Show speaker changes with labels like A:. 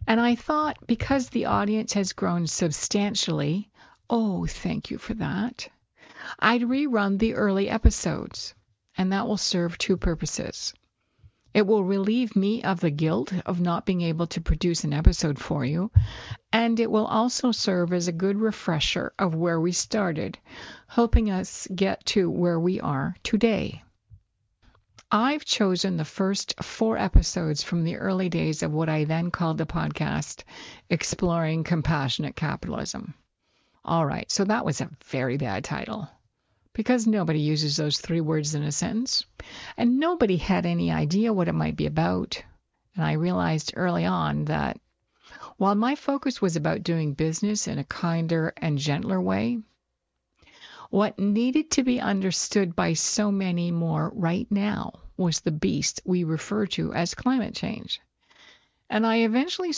A: And I thought because the audience has grown substantially, oh, thank you for that, I'd rerun the early episodes, and that will serve two purposes. It will relieve me of the guilt of not being able to produce an episode for you, and it will also serve as a good refresher of where we started, helping us get to where we are today. I've chosen the first 4 episodes from the early days of what I then called the podcast, Exploring Compassionate Capitalism. All right, so that was a very bad title, because nobody uses those 3 words in a sentence, and nobody had any idea what it might be about. And I realized early on that while my focus was about doing business in a kinder and gentler way, what needed to be understood by so many more right now was the beast we refer to as climate change. And I eventually